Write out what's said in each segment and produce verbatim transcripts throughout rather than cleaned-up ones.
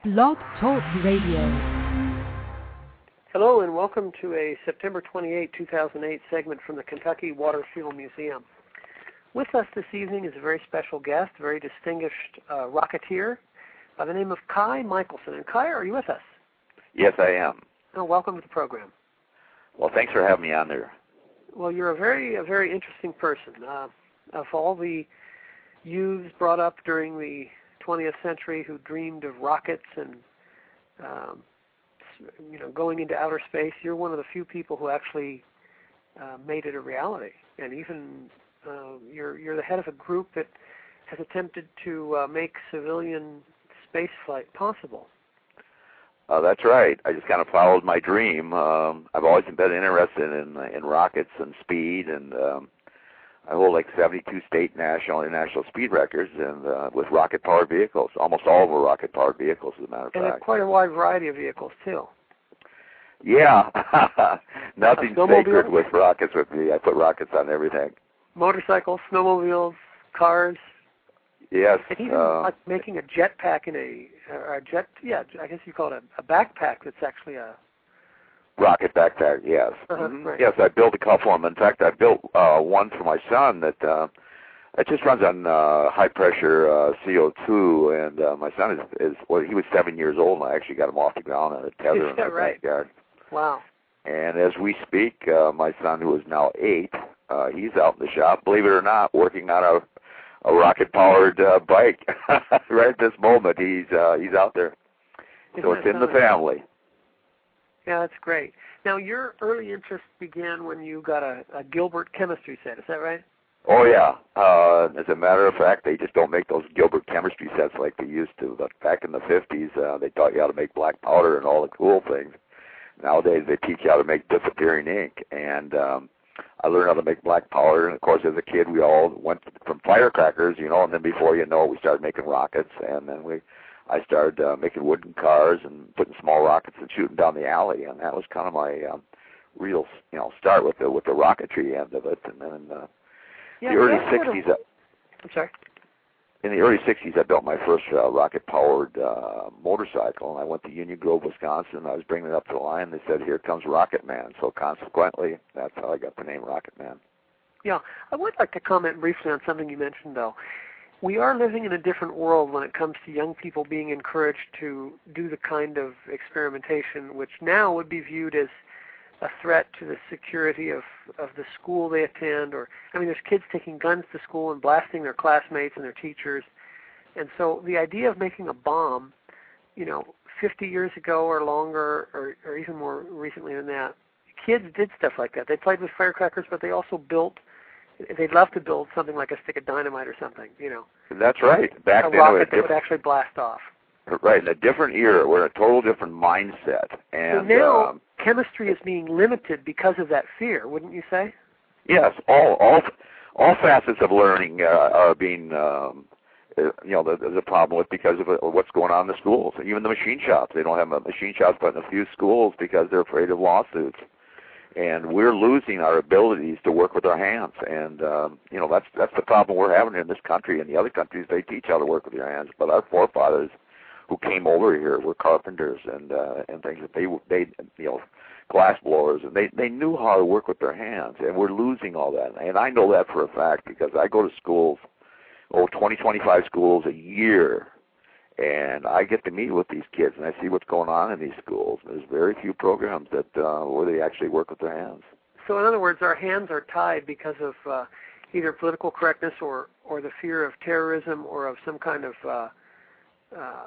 Blog Talk Radio. Hello and welcome to a September twenty-eighth, two thousand eight segment from the Kentucky Water Fuel Museum. With us this evening is a very special guest, a very distinguished uh, rocketeer by the name of Kai Michelson. And Kai, are you with us? Yes, I am. Oh, welcome to the program. Well, thanks for having me on there. Well, you're a very, a very interesting person. Uh, of all the youths brought up during the twentieth century who dreamed of rockets and um, you know, going into outer space, you're one of the few people who actually uh, made it a reality. And even uh, you're you're the head of a group that has attempted to uh, make civilian space flight possible. Uh, that's right. I just kind of followed my dream. Um, I've always been interested in in rockets and speed, and um, I hold like seventy-two state, national, and international speed records, and uh, with rocket-powered vehicles. Almost all were rocket-powered vehicles, as a matter of and fact. And quite a wide variety of vehicles too. Yeah, nothing sacred with rockets with me. I put rockets on everything. Motorcycles, snowmobiles, cars. Yes. And even uh, like making a jetpack in a, or a jet, yeah, I guess you call it a, a backpack that's actually a... Rocket backpack, yes. Uh-huh, mm-hmm. right. Yes, I built a couple of them. In fact, I built uh, one for my son that uh, it just runs on uh, high-pressure uh, C O two, and uh, my son is, is, well, he was seven years old, and I actually got him off the ground on a tether in my right. backyard. Wow. And as we speak, uh, my son, who is now eight, uh, he's out in the shop, believe it or not, working on a, a rocket-powered uh, bike. Right at this moment, he's uh, he's out there. Isn't so it's in the family. Yeah, that's great. Now, your early interest began when you got a, a Gilbert chemistry set. Is that right? Oh, yeah. Uh, as a matter of fact, they just don't make those Gilbert chemistry sets like they used to. But back in the fifties, uh, they taught you how to make black powder and all the cool things. Nowadays, they teach you how to make disappearing ink. And um, I learned how to make black powder. And, of course, as a kid, we all went from firecrackers, you know, and then before you know it, we started making rockets. And then we, I started uh, making wooden cars and putting small rockets and shooting down the alley. And that was kind of my um, real, you know, start with the with the rocketry end of it. And then in the, yeah, the early yeah, sixties, sort of. I'm sorry. In the early sixties, I built my first uh, rocket-powered uh, motorcycle, and I went to Union Grove, Wisconsin. I was bringing it up to the line. They said, "Here comes Rocket Man." So consequently, that's how I got the name Rocket Man. Yeah, I would like to comment briefly on something you mentioned, though. We are living in a different world when it comes to young people being encouraged to do the kind of experimentation which now would be viewed as a threat to the security of, of the school they attend. Or, I mean, there's kids taking guns to school and blasting their classmates and their teachers. And so the idea of making a bomb, you know, fifty years ago or longer, or, or even more recently than that, kids did stuff like that. They played with firecrackers, but they also built, they'd love to build something like a stick of dynamite or something, you know. That's right. Back a then, rocket it that would actually blast off. Right, in a different era. We're in a total different mindset. And so now um, chemistry is being limited because of that fear, wouldn't you say? Yes, all all all facets of learning uh, are being, um, uh, you know, there's a problem with because of uh, what's going on in the schools. Even the machine shops, they don't have a machine shops but in a few schools because they're afraid of lawsuits. And we're losing our abilities to work with our hands. And, um, you know, that's that's the problem we're having in this country. In the other countries, they teach how to work with your hands. But our forefathers who came over here were carpenters and uh, and things that they, they, you know, glass blowers. And they, they knew how to work with their hands. And we're losing all that. And I know that for a fact because I go to schools, oh, twenty, twenty-five schools a year. And I get to meet with these kids, and I see what's going on in these schools. There's very few programs that uh, where they actually work with their hands. So, in other words, our hands are tied because of uh, either political correctness or, or the fear of terrorism or of some kind of uh, uh,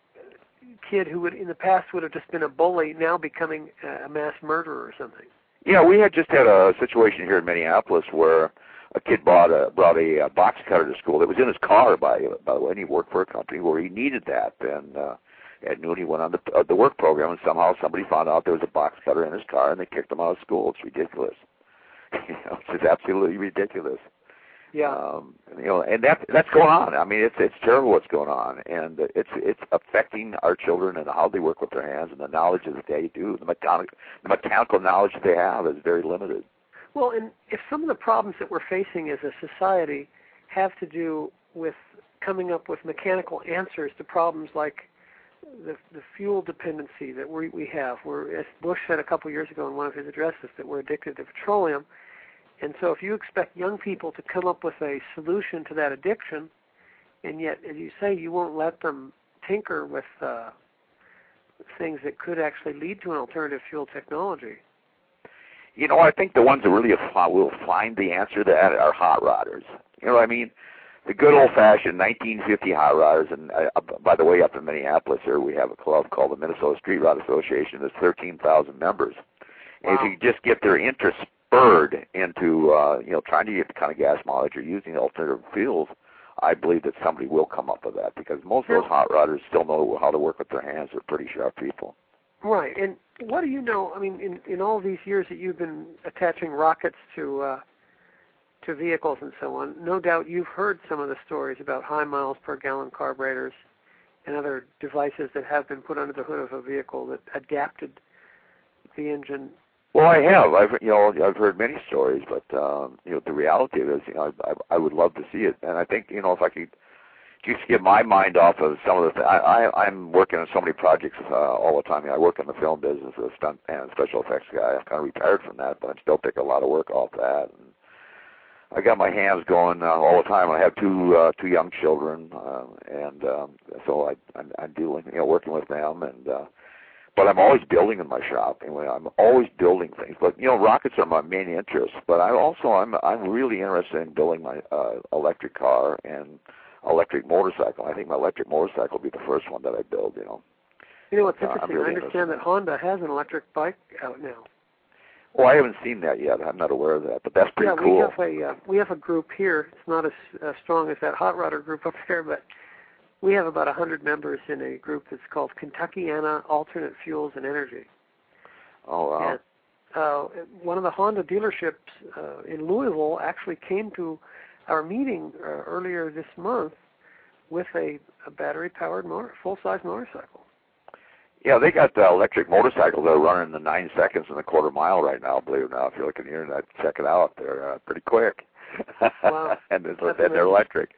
kid who would, in the past, would have just been a bully, now becoming a mass murderer or something. Yeah, we had just had a situation here in Minneapolis where a kid brought a brought a, a box cutter to school. It was in his car, by by the way, and he worked for a company where he needed that. And uh, at noon, he went on the uh, the work program, and somehow somebody found out there was a box cutter in his car, and they kicked him out of school. It's ridiculous. You know, it's just absolutely ridiculous. Yeah. Um, you know, and that that's going on. I mean, it's it's terrible what's going on, and it's it's affecting our children and how they work with their hands and the knowledge that they do. The mechanical the mechanical knowledge that they have is very limited. Well, and if some of the problems that we're facing as a society have to do with coming up with mechanical answers to problems like the, the fuel dependency that we, we have. We're, as Bush said a couple years ago in one of his addresses, that we're addicted to petroleum. And so if you expect young people to come up with a solution to that addiction, and yet, as you say, you won't let them tinker with uh, things that could actually lead to an alternative fuel technology. You know, I think the ones that really will find the answer to that are hot rodders. You know what I mean? The good old-fashioned nineteen fifty hot rodders, and uh, by the way, up in Minneapolis here, we have a club called the Minnesota Street Rod Association. There's thirteen thousand members. Wow. And if you just get their interest spurred into, uh, you know, trying to get the kind of gas mileage or using alternative fuels, I believe that somebody will come up with that, because most of those hot rodders still know how to work with their hands. They're pretty sharp people. Right. And what do you know, I mean, in, in all these years that you've been attaching rockets to uh, to vehicles and so on, no doubt you've heard some of the stories about high miles per gallon carburetors and other devices that have been put under the hood of a vehicle that adapted the engine. Well, I have. I've you know I've heard many stories, but um, you know the reality of it is, you know, I, I would love to see it, and I think you know if I could just get my mind off of some of the things. I, I I'm working on so many projects uh, all the time. You know, I work in the film business as a stunt and special effects guy. I'm kind of retired from that, but I'm still taking a lot of work off that. And I got my hands going uh, all the time. I have two uh, two young children, uh, and um, so I I'm, I'm dealing you know working with them and. Uh, But I'm always building in my shop. Anyway, I'm always building things. But you know, rockets are my main interest. But I also I'm I'm really interested in building my uh, electric car and electric motorcycle. I think my electric motorcycle will be the first one that I build. You know. You know what's uh, interesting? really I understand that Honda has an electric bike out now. Well, I haven't seen that yet. I'm not aware of that, but that's pretty yeah, cool. we have a uh, we have a group here. It's not as uh, strong as that hot rodder group up there, but. We have about one hundred members in a group that's called Kentuckiana Alternate Fuels and Energy. Oh, wow. And, uh, one of the Honda dealerships uh, in Louisville actually came to our meeting uh, earlier this month with a, a battery-powered motor, full-size motorcycle. Yeah, they got the electric motorcycles that are running the nine seconds and a quarter mile right now, believe it or not. If you look on the internet, check it out. They're uh, pretty quick. Wow. and, and they're electric.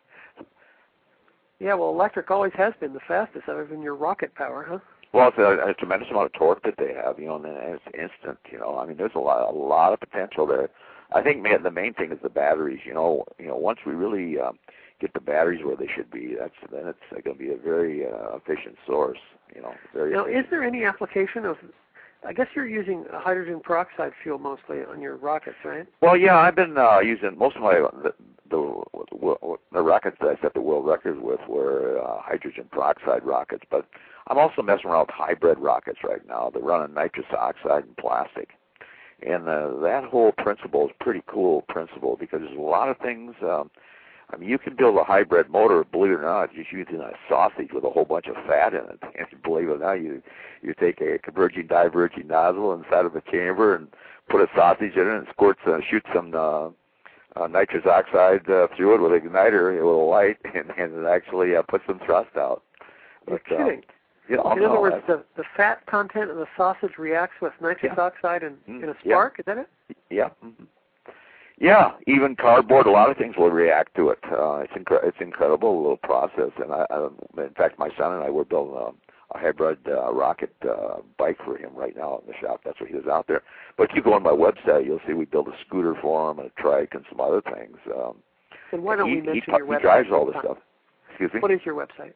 Yeah, well, electric always has been the fastest, other than your rocket power, huh? Well, it's a, a tremendous amount of torque that they have, you know, and it's instant, you know. I mean, there's a lot, a lot of potential there. I think man, the main thing is the batteries. You know, you know, once we really um, get the batteries where they should be, that's then it's going to be a very uh, efficient source. You know, very. Now, efficient. Is there any application of? I guess you're using hydrogen peroxide fuel mostly on your rockets, right? Well, yeah, I've been uh, using most of my the, the the rockets that I set the world records with were uh, hydrogen peroxide rockets, but I'm also messing around with hybrid rockets right now. They're running nitrous oxide and plastic, and uh, that whole principle is pretty cool principle because there's a lot of things. Um, I mean, you can build a hybrid motor, believe it or not, just using a sausage with a whole bunch of fat in it. And believe it or not, you you take a converging diverging nozzle inside of a chamber and put a sausage in it and squirts uh, shoot some uh, uh, nitrous oxide uh, through it with an igniter, a little light, and, and it actually uh, puts some thrust out. You're but, kidding. Um, you know, in no, other words, the, the fat content of the sausage reacts with nitrous yeah. oxide and mm, in a spark. Yeah. Is that it? Yeah. Mm-hmm. Yeah, even cardboard, a lot of things will react to it. Uh, it's incre- it's incredible, a little process. And I, I, in fact, my son and I were building a, a hybrid uh, rocket uh, bike for him right now in the shop. That's what he was out there. But if you go on my website, you'll see we built a scooter for him and a trike and some other things. Um, and why don't he, we mention he, your he website? He drives all this stuff. Excuse me? What is your website?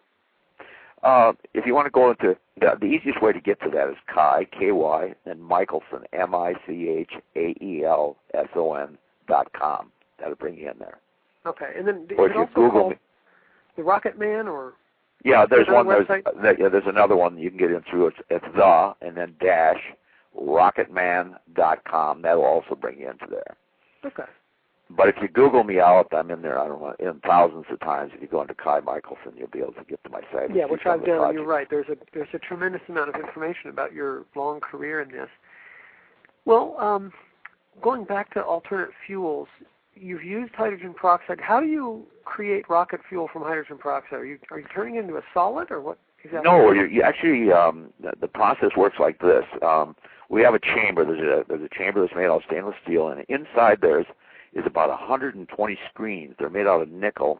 Uh, if you want to go into, the, the easiest way to get to that is Kai, K Y, and Michelson, M I C H A E L S O N dot com. That'll bring you in there. Okay, and then is or it if you also Google called me. the Rocket Man, or yeah, there's one. There's, website? uh, yeah, there's another one you can get in through. It's, it's the and then dash rocketman dot com. That'll also bring you into there. Okay. But if you Google me out, I'm in there. I don't know, in thousands of times. If you go into Kai Michelson, you'll be able to get to my site. Yeah, which I've done. And you're right. There's a there's a tremendous amount of information about your long career in this. Well, um, going back to alternate fuels, you've used hydrogen peroxide. How do you create rocket fuel from hydrogen peroxide? Are you are you turning it into a solid, or what exactly? No, you, you actually um, the, the process works like this. Um, we have a chamber. There's a there's a chamber that's made out of stainless steel, and inside there's is about one hundred twenty screens. They're made out of nickel,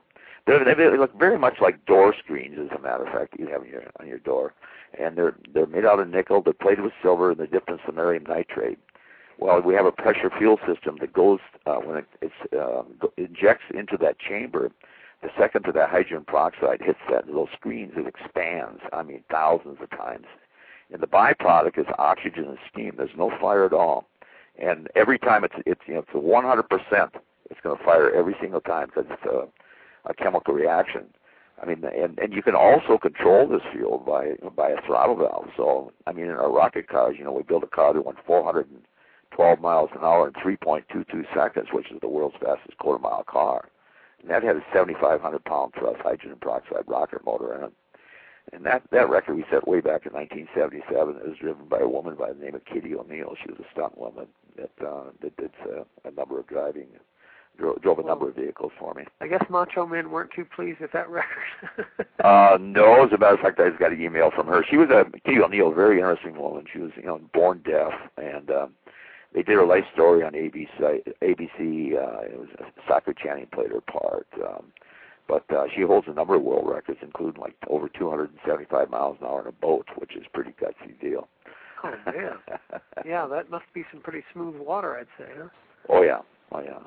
They're, they look very much like door screens, as a matter of fact, you have on your, on your door. And they're they're made out of nickel, they're plated with silver, and they're dipped in samarium nitrate. Well, we have a pressure fuel system that goes, uh, when it it's, uh, injects into that chamber, the second that that hydrogen peroxide hits that little screens, it expands, I mean, thousands of times. And the byproduct is oxygen and steam. There's no fire at all. And every time it's, it's you know, it's a one hundred percent. It's going to fire every single time because it's a, a chemical reaction. I mean, and, and you can also control this fuel by by a throttle valve. So, I mean, in our rocket cars, you know, we built a car that went four hundred twelve miles an hour in three point two two seconds, which is the world's fastest quarter-mile car. And that had a seventy-five hundred pound thrust hydrogen peroxide rocket motor in it. And that, that record we set way back in nineteen seventy-seven. It was driven by a woman by the name of Kitty O'Neill. She was a stunt woman that, uh, that did uh, a number of driving, drove, drove a well, number of vehicles for me. I guess macho men weren't too pleased with that record. uh, no, as a matter of fact, I just got an email from her. She was a, Kitty O'Neill, a very interesting woman. She was, you know, born deaf, and um, they did her life story on A B C. A B C uh, it was Sacre Channing played her part. Um, But uh, she holds a number of world records, including like over two hundred seventy-five miles an hour in a boat, which is a pretty gutsy deal. Oh, man. Yeah, that must be some pretty smooth water, I'd say, huh? Oh, yeah. Oh, yeah.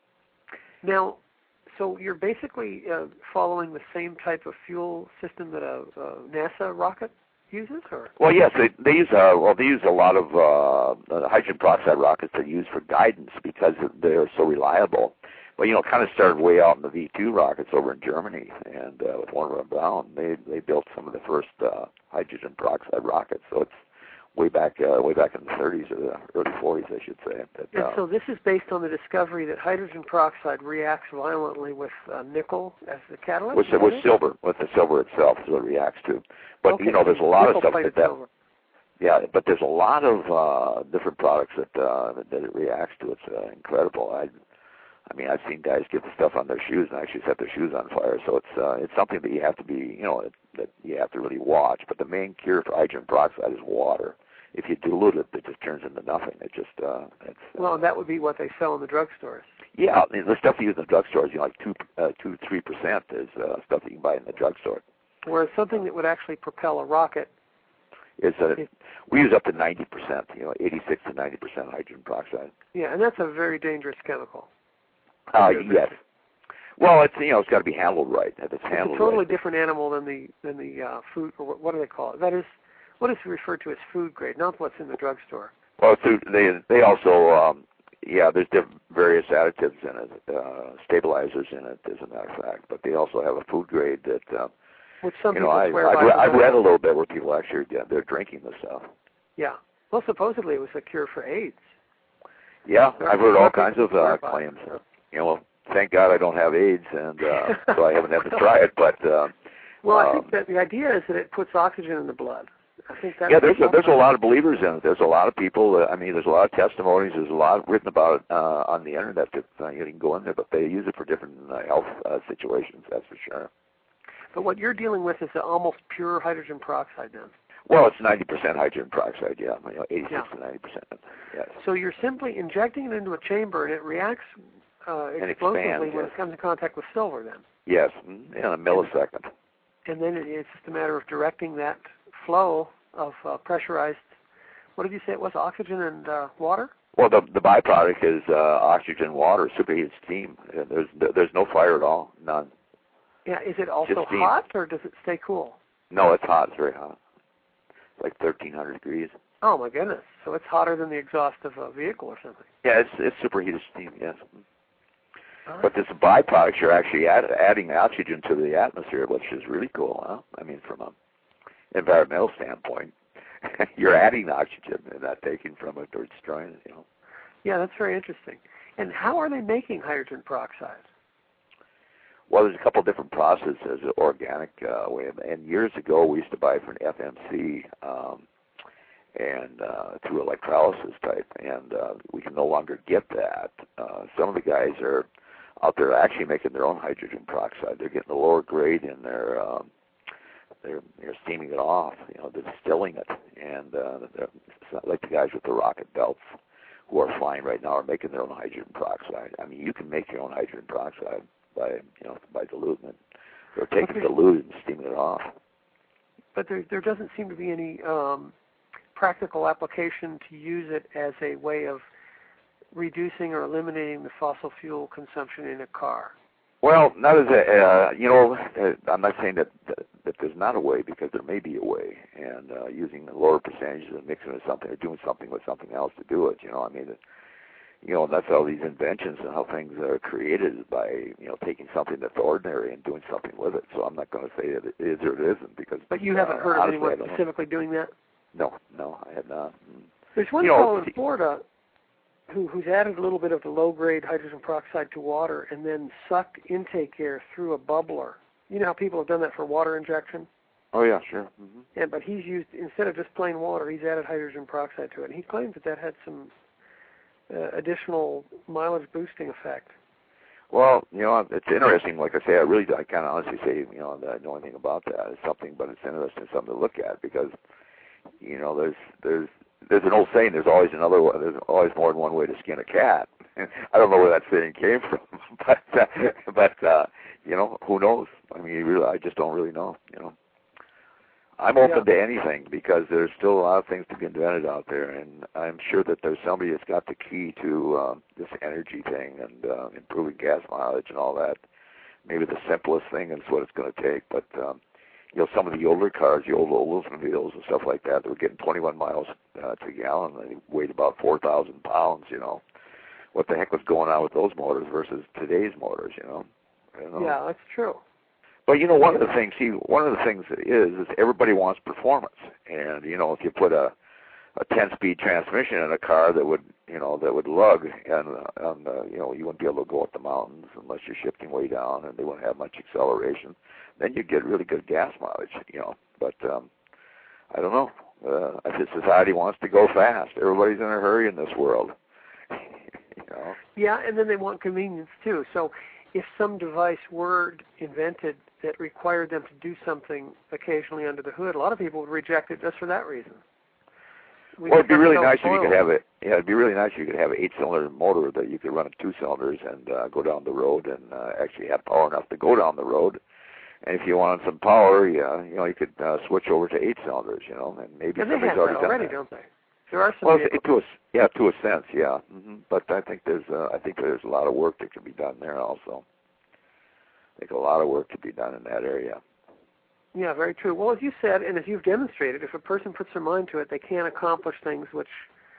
Now, so you're basically uh, following the same type of fuel system that a, a NASA rocket uses, or? Well, yes, they, they use uh, well they use a lot of uh, the hydrogen peroxide rockets are used for guidance because they're so reliable. Well, you know, it kind of started way out in the V two rockets over in Germany, and uh, with Wernher von Braun, they they built some of the first uh, hydrogen peroxide rockets. So it's way back uh, way back in the thirties or the early forties, I should say. But, and uh, so this is based on the discovery that hydrogen peroxide reacts violently with uh, nickel as the catalyst. With, with silver, with the silver itself, is what it reacts to. But okay. you know, there's a lot of stuff that, that yeah, but there's a lot of uh, different products that, uh, that that it reacts to. It's uh, incredible. I. I mean, I've seen guys get the stuff on their shoes and actually set their shoes on fire. So it's uh, it's something that you have to be, you know, that you have to really watch. But the main cure for hydrogen peroxide is water. If you dilute it, it just turns into nothing. It just uh, it's. Well, uh, that would be what they sell in the drugstores. Yeah, I mean, the stuff you use in the drugstores, you know, like two, uh, two, three percent is uh, stuff that you can buy in the drugstore. Whereas something that would actually propel a rocket is uh, we use up to ninety percent. You know, eighty-six to ninety percent hydrogen peroxide. Yeah, and that's a very dangerous chemical. Uh, yes. Well, it's you know it's got to be handled right. If it's handled It's a totally right. different animal than the than the uh, food, or what, what do they call it? That is, what is referred to as food grade, not what's in the drugstore. Well, so they they also um, yeah, there's different various additives in it, uh, stabilizers in it, as a matter of fact. But they also have a food grade that uh, which some you know people I swear I've, by. re- I've read a little bit where people actually yeah, they're drinking the stuff. Yeah. Well, supposedly it was a cure for AIDS. Yeah, There I've heard all people kinds of swear uh, by it, claims. so. You know, well, thank God I don't have AIDS, and uh, so I haven't had to try it. But uh, well, I um, think that the idea is that it puts oxygen in the blood. I think that's yeah, there's a, there's a lot of believers in it. There's a lot of people. Uh, I mean, there's a lot of testimonies. There's a lot written about it uh, on the internet that uh, you can go in there, but they use it for different uh, health uh, situations. That's for sure. But what you're dealing with is almost pure hydrogen peroxide then. Well, it's ninety percent hydrogen peroxide. Yeah, you know, eighty-six Yeah. to ninety percent. Yes. So you're simply injecting it into a chamber, and it reacts uh, And explosively expands, when yes. it comes in contact with silver then. Yes, in a millisecond. And then it, it's just a matter of directing that flow of uh, pressurized, what did you say it was, oxygen and uh, water? Well, the the byproduct is uh, oxygen, water, superheated steam. Uh, There's there's no fire at all, none. Yeah, is it also Just steam. hot, or does it stay cool? No, it's hot. It's very hot. It's like thirteen hundred degrees. Oh, my goodness. So it's hotter than the exhaust of a vehicle or something. Yeah, it's it's superheated steam. Yes. All But right. this byproduct, you're actually add, adding oxygen to the atmosphere, which is really cool. Huh? I mean, from an environmental standpoint, you're adding oxygen and not taking from it or destroying it. You know. Yeah, that's very interesting. And how are they making hydrogen peroxide? Well, there's a couple of different processes, organic uh, way. Of, and years ago, we used to buy from F M C um, and uh, through electrolysis type, and uh, we can no longer get that. Uh, some of the guys are out there actually making their own hydrogen peroxide. They're getting the lower grade, and they're um, they're they're steaming it off. You know, they're distilling it, and uh, they're, it's not like the guys with the rocket belts who are flying right now are making their own hydrogen peroxide. I mean, you can make your own hydrogen peroxide. by you know by diluting it or taking dilute and steaming it off. But there there doesn't seem to be any um, practical application to use it as a way of reducing or eliminating the fossil fuel consumption in a car. Well, not as a, uh, you know, uh, I'm not saying that, that that there's not a way, because there may be a way, and uh, using lower percentages and mixing it with something or doing something with something else to do it, you know, I mean, it, you know, that's how these inventions and how things are created, is by, you know, taking something that's ordinary and doing something with it. So I'm not going to say that it is or it isn't, because. But you haven't uh, heard of honestly, anyone specifically doing that? No, no, I have not. There's one you fellow know, in Florida who, who's added a little bit of the low-grade hydrogen peroxide to water and then sucked intake air through a bubbler. You know how people have done that for water injection? Oh, yeah, sure. Mm-hmm. Yeah, but he's used, instead of just plain water, he's added hydrogen peroxide to it. And he claims that that had some uh, additional mileage-boosting effect. Well, you know, it's interesting. Like I say, I really, I can't honestly say, you know, that I know anything about that. It's something, but it's interesting, something to look at, because, you know, there's, there's, there's an old saying, there's always another one, there's always more than one way to skin a cat. I don't know where that saying came from, but, uh, but, uh, you know, who knows? I mean, you really, I just don't really know, you know. I'm open yeah. to anything, because there's still a lot of things to be invented out there, and I'm sure that there's somebody that's got the key to uh, this energy thing and uh, improving gas mileage and all that. Maybe the simplest thing is what it's going to take, but um, you know, some of the older cars, the old Oldsmobiles and stuff like that, they were getting twenty-one miles uh, to a gallon. They weighed about four thousand pounds. You know, what the heck was going on with those motors versus today's motors? You know. You know? Yeah, that's true. But, you know, one of the things, see, one of the things is, is everybody wants performance. And, you know, if you put a a ten-speed transmission in a car that would, you know, that would lug, and, and uh, you know, you wouldn't be able to go up the mountains unless you're shifting way down, and they wouldn't have much acceleration, then you'd get really good gas mileage, you know. But um, I don't know. Uh, I think society wants to go fast. Everybody's in a hurry in this world. You know? Yeah, and then they want convenience, too. So if some device were invented that required them to do something occasionally under the hood, a lot of people would reject it just for that reason. We well, it'd be really nice spoiled. if you could have it. Yeah, it'd be really nice if you could have an eight-cylinder motor that you could run at two cylinders and uh, go down the road, and uh, actually have power enough to go down the road. And if you wanted some power, yeah, you know, you could uh, switch over to eight cylinders, you know, and maybe and somebody's they have already that done already, that. don't they? There are some. Well, it, to a yeah, to a sense, yeah. Mm-hmm. But I think there's uh, I think there's a lot of work that could be done there also. I think a lot of work could be done in that area. Yeah, very true. Well, as you said, and as you've demonstrated, if a person puts their mind to it, they can accomplish things which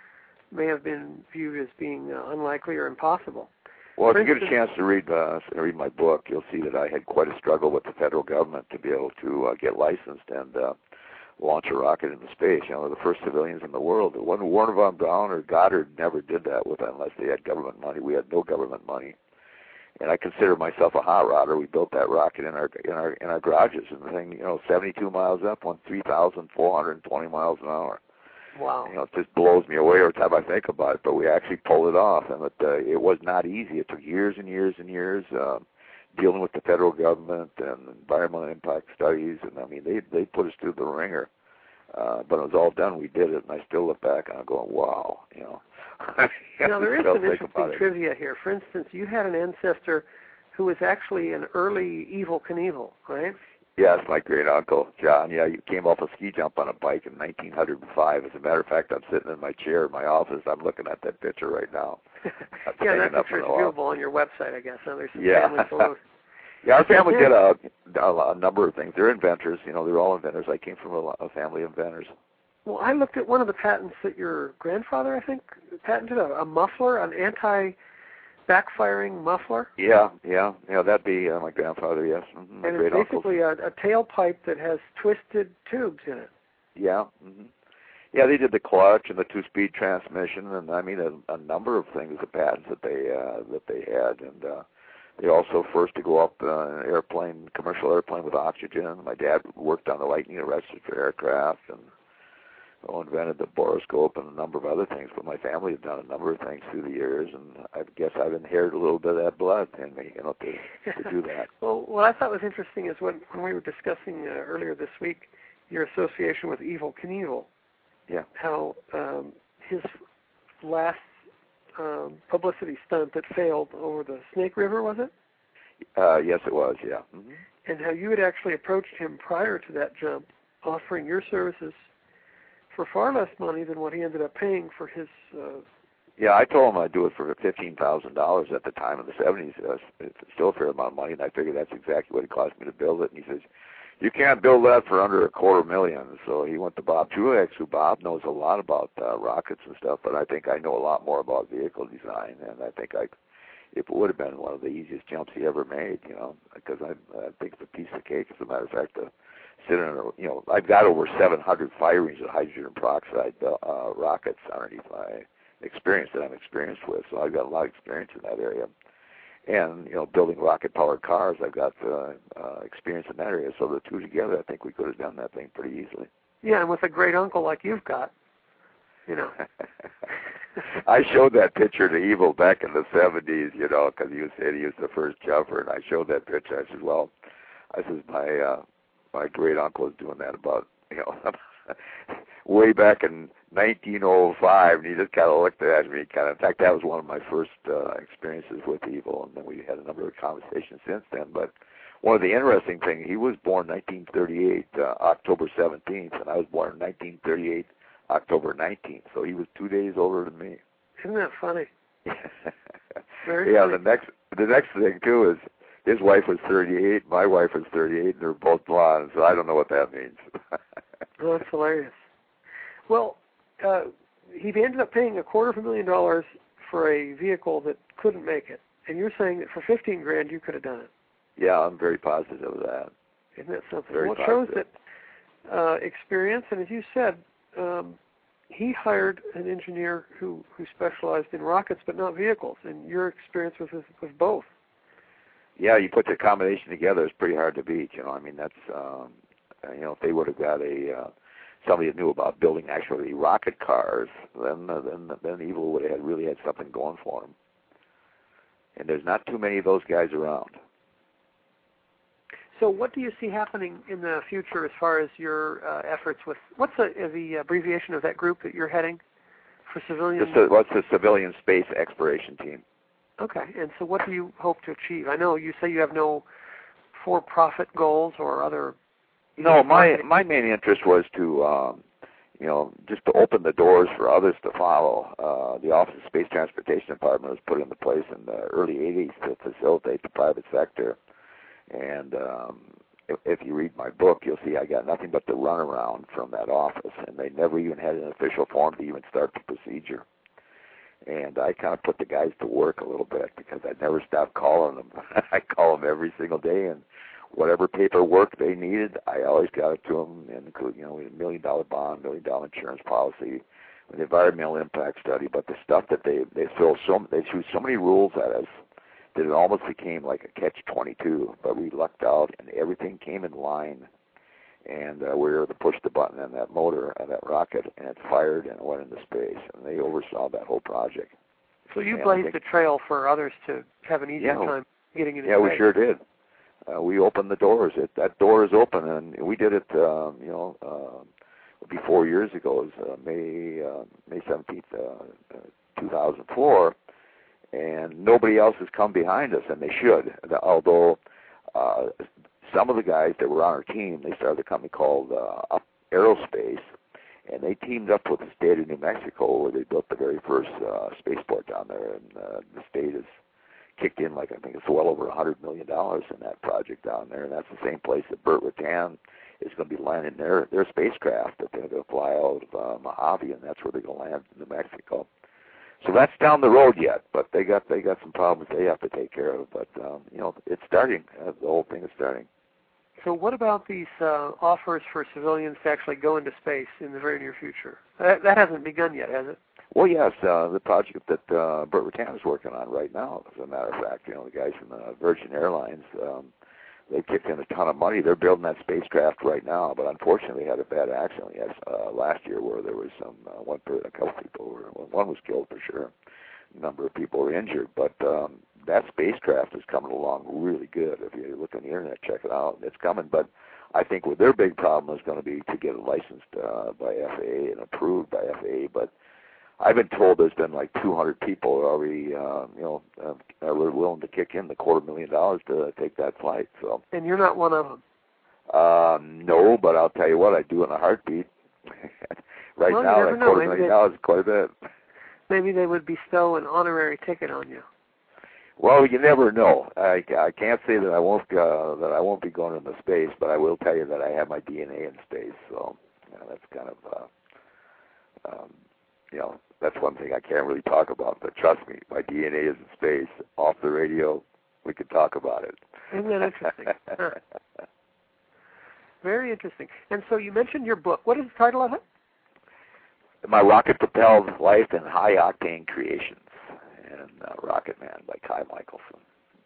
may have been viewed as being uh, unlikely or impossible. Well, For if you get a instance, chance to read uh, read my book, you'll see that I had quite a struggle with the federal government to be able to uh, get licensed and uh, launch a rocket into space. You know, the first civilians in the world. It wasn't Warner von Braun or Goddard never did that with unless they had government money. We had no government money. And I consider myself a hot rodder. We built that rocket in our in our in our garages, and the thing, you know, seventy-two miles up, went three thousand four hundred twenty miles an hour. Wow! You know, it just blows me away every time I think about it. But we actually pulled it off, and it uh, it was not easy. It took years and years and years uh, dealing with the federal government and environmental impact studies, and I mean, they they put us through the ringer. Uh, but it was all done. We did it, and I still look back and I'm going, wow, you know. Now, there is some interesting trivia here. For instance, you had an ancestor who was actually an early Evel Knievel, right? Yes, my great uncle, John. Yeah, he came off a ski jump on a bike in nineteen oh five. As a matter of fact, I'm sitting in my chair in my office. I'm looking at that picture right now. Yeah, that picture is viewable on your website, I guess. Now, there's some yeah. family photos. Yeah, our family did a, a, a number of things. They're inventors. You know, they're all inventors. I came from a, a family of inventors. Well, I looked at one of the patents that your grandfather, I think, patented, a, a muffler, an anti-backfiring muffler. Yeah, yeah, yeah. That'd be uh, my grandfather. Yes, mm-hmm. My and great it's basically a, a tailpipe that has twisted tubes in it. Yeah. Mm-hmm. Yeah, they did the clutch and the two-speed transmission, and I mean a, a number of things, the patents that they uh, that they had, and. Uh, They also first to go up uh, an airplane, commercial airplane with oxygen. My dad worked on the lightning arrested for aircraft and oh, invented the borescope and a number of other things. But my family had done a number of things through the years, and I guess I've inherited a little bit of that blood in me, you know, to, to do that. Well, what I thought was interesting is when, when we were discussing uh, earlier this week your association with Evel Knievel. Yeah. How um, his last Um, publicity stunt that failed over the Snake River, was it? Uh, yes, it was, yeah. Mm-hmm. And how you had actually approached him prior to that jump, offering your services for far less money than what he ended up paying for his... Uh, yeah, I told him I'd do it for fifteen thousand dollars at the time in the seventies. Uh, it's still a fair amount of money, and I figured that's exactly what it cost me to build it. And he says, you can't build that for under a quarter million. So he went to Bob Truex, who Bob knows a lot about uh, rockets and stuff, but I think I know a lot more about vehicle design, and I think I... It would have been one of the easiest jumps he ever made, you know, because I, I think it's a piece of cake. As a matter of fact, to sit in a, you know, I've got over seven hundred firings of hydrogen peroxide uh, rockets underneath my experience that I'm experienced with, so I've got a lot of experience in that area. And, you know, building rocket-powered cars, I've got uh, uh, experience in that area. So the two together, I think we could have done that thing pretty easily. Yeah, and with a great uncle like you've got, you know. I showed that picture to Evil back in the seventies, you know, because he was said he was the first jumper, and I showed that picture. I said, well, I said, my uh, my great uncle was doing that about, you know, way back in nineteen oh five, and he just kind of looked at me, kind of. In fact, that was one of my first uh, experiences with Evil, and then we had a number of conversations since then. But one of the interesting things, he was born nineteen thirty-eight, uh, October seventeenth, and I was born in nineteen thirty-eight. October nineteenth, so he was two days older than me. Isn't that funny? Very yeah, funny. the next the next thing too is his wife was thirty-eight, my wife was thirty-eight, and they're both blonde, so I don't know what that means. Oh, that's hilarious. Well, uh, he ended up paying a quarter of a million dollars for a vehicle that couldn't make it, and you're saying that for fifteen grand you could have done it. Yeah, I'm very positive of that. Isn't that something? Very well, it positive. shows that uh, experience, and as you said, Um, he hired an engineer who, who specialized in rockets but not vehicles, and your experience was with both. Yeah, you put the combination together, it's pretty hard to beat. You know, I mean, that's um, you know, if they would have got a uh, somebody that knew about building actually rocket cars, then uh, then then Evil would have had, really had something going for him. And there's not too many of those guys around. So what do you see happening in the future as far as your uh, efforts with, what's the, uh, the abbreviation of that group that you're heading for civilian? The, what's the Civilian Space Exploration Team? Okay, and so what do you hope to achieve? I know you say you have no for-profit goals or other... No, my, my main interest was to, um, you know, just to open the doors for others to follow. Uh, the Office of Space Transportation Department was put into place in the early eighties to facilitate the private sector. And um, if, if you read my book, you'll see I got nothing but the runaround from that office, and they never even had an official form to even start the procedure. And I kind of put the guys to work a little bit because I never stopped calling them. I call them every single day, and whatever paperwork they needed, I always got it to them, including, you know, a million-dollar bond, million-dollar insurance policy, an environmental impact study. But the stuff that they they throw so they threw so many rules at us that it almost became like a catch twenty-two, but we lucked out, and everything came in line, and uh, we were able to push the button on that motor, on that rocket, and it fired and it went into space, and they oversaw that whole project. So you blazed the trail for others to have an easier yeah, time getting into yeah, space. Yeah, we sure did. Uh, we opened the doors. It, that door is open, and we did it, um, you know, uh, it'll be four years ago. It was uh, May, uh, May seventeenth, uh, uh, two thousand four, and nobody else has come behind us, and they should. Although uh, some of the guys that were on our team, they started a company called uh, Up Aerospace, and they teamed up with the state of New Mexico, where they built the very first uh, spaceport down there, and uh, the state has kicked in, like I think it's well over one hundred million dollars in that project down there, and that's the same place that Burt Rutan is going to be landing their, their spacecraft that they're going to fly out of uh, Mojave, and that's where they're going to land in New Mexico. So that's down the road yet, but they got they got some problems they have to take care of. But um, you know, it's starting. Uh, the whole thing is starting. So what about these uh, offers for civilians to actually go into space in the very near future? That, that hasn't begun yet, has it? Well, yes, uh, the project that uh, Burt Rutan is working on right now, as a matter of fact, you know, the guys from the Virgin Airlines, um, they kicked in a ton of money. They're building that spacecraft right now, but unfortunately they had a bad accident yes, uh, last year where there was some, uh, one, a couple people, were, well, one was killed for sure, a number of people were injured, but um, that spacecraft is coming along really good. If you look on the internet, check it out, it's coming, but I think what their big problem is going to be to get it licensed uh, by F A A and approved by F A A, but I've been told there's been like two hundred people already, uh, you know, uh, are willing to kick in the quarter million dollars to take that flight. So. And you're not one of them. Um, no, but I'll tell you what, I do in a heartbeat. right well, now, that quarter million dollars is quite a bit. Maybe they would bestow an honorary ticket on you. Well, you never know. I, I can't say that I won't uh, that I won't be going into space, but I will tell you that I have my D N A in space. So, you know, that's kind of, uh, um, you know, that's one thing I can't really talk about. But trust me, my D N A is in space. Off the radio, we could talk about it. Isn't that interesting? Huh. Very interesting. And so you mentioned your book. What is the title of it? My rocket-propelled life and high-octane creations, and uh, Rocket Man by Kai Michelson.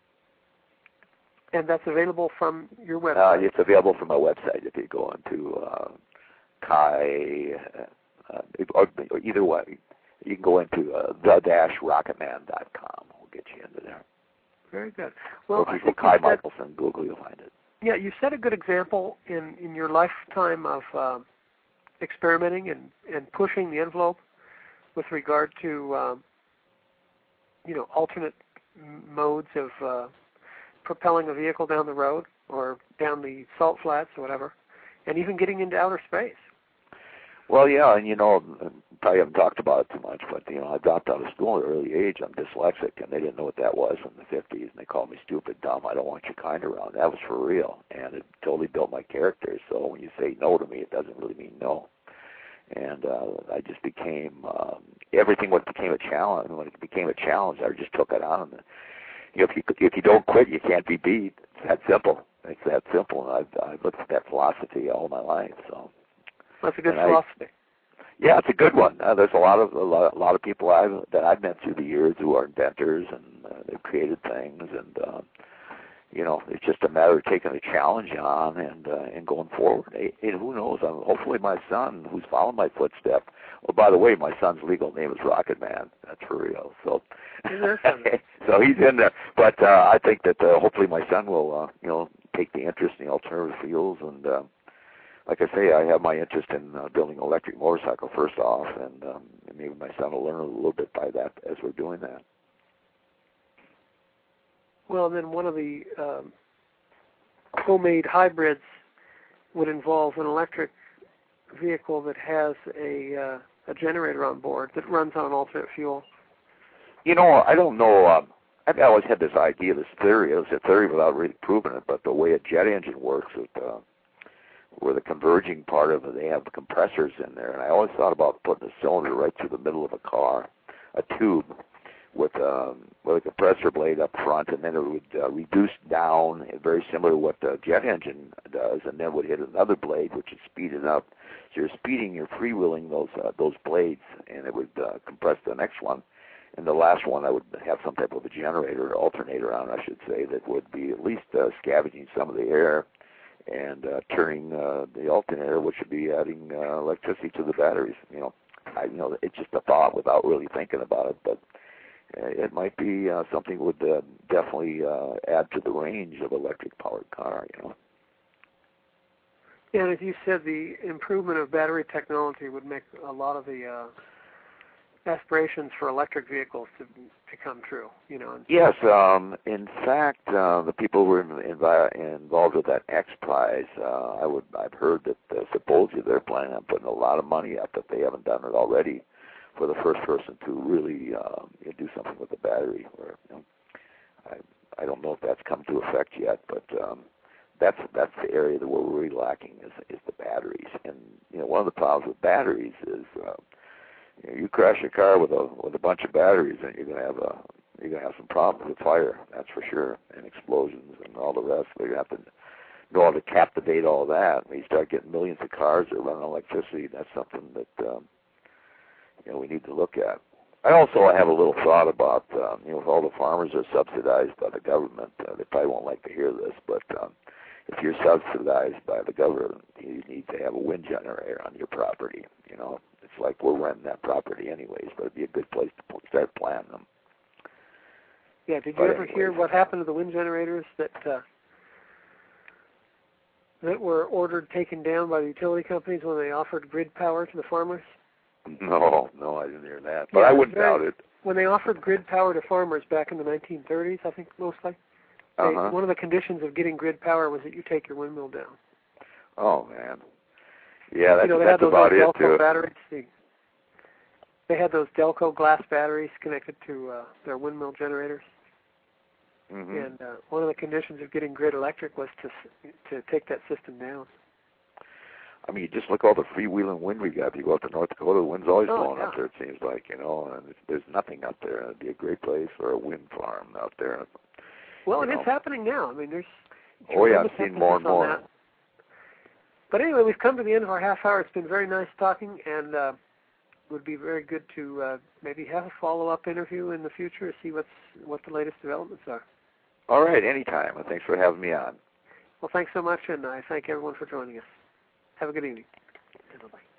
And that's available from your website? Uh, it's available from my website if you go into uh, Kai, uh, or, or either way. You can go into uh, the dash rocketman dot com. We'll get you into there. Very good. Well, or if you I go think Kai you said, Michelson, Google, you'll find it. Yeah, you set a good example in, in your lifetime of uh, experimenting and, and pushing the envelope with regard to, um, you know, alternate modes of uh, propelling a vehicle down the road or down the salt flats or whatever, and even getting into outer space. Well, yeah, and you know, probably haven't talked about it too much, but you know, I dropped out of school at an early age. I'm dyslexic, and they didn't know what that was in the fifties, and they called me stupid, dumb. I don't want your kind around. That was for real, and it totally built my character. So when you say no to me, it doesn't really mean no. And uh, I just became um, everything. What became a challenge, when it became a challenge, I just took it on. And, you know, if you if you don't quit, you can't be beat. It's that simple. It's that simple. And I've I've looked at that philosophy all my life. So. That's a good and philosophy. I, yeah, it's a good one. Uh, there's a lot of a lot, a lot of people I've that I've met through the years who are inventors, and uh, they've created things, and uh, you know, it's just a matter of taking a challenge on and uh, and going forward. And, and who knows? Um, hopefully, my son, who's following my footstep. Oh, by the way, my son's legal name is Rocket Man. That's for real. So, so he's in there. But uh, I think that uh, hopefully my son will, uh, you know, take the interest in the alternative fuels and. Uh, Like I say, I have my interest in uh, building an electric motorcycle first off, and um, maybe my son will learn a little bit by that as we're doing that. Well, then one of the um, homemade hybrids would involve an electric vehicle that has a, uh, a generator on board that runs on alternate fuel. You know, I don't know. Um, I've always had this idea, this theory. It was a theory without really proving it, but the way a jet engine works, it, uh, where the converging part of it, they have compressors in there. And I always thought about putting a cylinder right through the middle of a car, a tube, with, um, with a compressor blade up front, and then it would uh, reduce down, very similar to what the jet engine does, and then would hit another blade, which would speed it up. So you're speeding, you're freewheeling those uh, those blades, and it would uh, compress the next one. And the last one, I would have some type of a generator, alternator on, I should say, that would be at least uh, scavenging some of the air and uh, turning uh, the alternator, which would be adding uh, electricity to the batteries. You know, I, you know, it's just a thought without really thinking about it, but uh, it might be uh, something that would uh, definitely uh, add to the range of electric-powered car. You know. Yeah, and as you said, the improvement of battery technology would make a lot of the uh, aspirations for electric vehicles to to come true, you know. Yes, um, in fact, uh, the people who were invi- involved with that X Prize, uh, I would I've heard that uh, supposedly they're planning on putting a lot of money up, if they haven't done it already, for the first person to really uh, do something with the battery. Or, you know, I I don't know if that's come to effect yet, but um, that's that's the area that we're really lacking is is the batteries. And you know, one of the problems with batteries is uh, You, know, you crash a car with a with a bunch of batteries, and you're gonna have a you're gonna have some problems with fire. That's for sure, and explosions and all the rest. But you have to know how to captivate all that. When you start getting millions of cars that run on electricity, that's something that um, you know we need to look at. I also have a little thought about um, you know if all the farmers are subsidized by the government, uh, they probably won't like to hear this, but um, if you're subsidized by the government, you need to have a wind generator on your property. You know. It's like we're renting that property anyways, but it'd be a good place to start planting them. Yeah, did you but ever anyways. hear what happened to the wind generators that uh, that were ordered taken down by the utility companies when they offered grid power to the farmers? No, no, I didn't hear that. But Yeah, I it was wouldn't very- doubt it. When they offered grid power to farmers back in the nineteen thirties, I think mostly, they, Uh-huh. one of the conditions of getting grid power was that you take your windmill down. Oh, man. Yeah, that's, you know, they that's had those about old it, Delco too. batteries. They, they had those Delco glass batteries connected to uh, their windmill generators. Mm-hmm. And uh, one of the conditions of getting grid electric was to to take that system down. I mean, you just look at all the freewheeling wind we got. If you go up to North Dakota, the wind's always Oh, blowing yeah. up there, it seems like, you know, and it's, there's nothing up there. It'd be a great place for a wind farm out there. Well, you it know. is happening now. I mean, there's Oh, yeah, tremendous I've seen more and emphasis on more. that. But anyway, we've come to the end of our half hour. It's been very nice talking, and uh, it would be very good to uh, maybe have a follow-up interview in the future to see what's what the latest developments are. All right, anytime. And thanks for having me on. Well, thanks so much, and I thank everyone for joining us. Have a good evening. Bye-bye.